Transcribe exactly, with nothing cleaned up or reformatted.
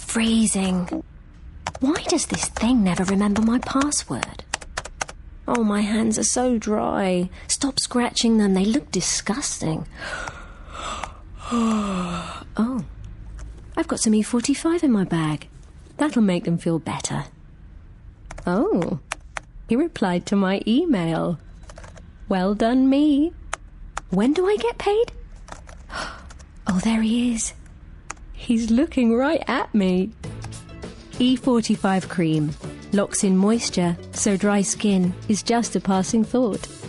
freezing. Why does this thing never remember my password? Oh, my hands are so dry. Stop scratching them, they look disgusting. Oh, I've got some E forty-five in my bag. That'll make them feel better. Oh, he replied to my email. Well done, me. When do I get paid? Oh, there he is. He's looking right at me. E forty-five cream locks in moisture, so dry skin is just a passing thought.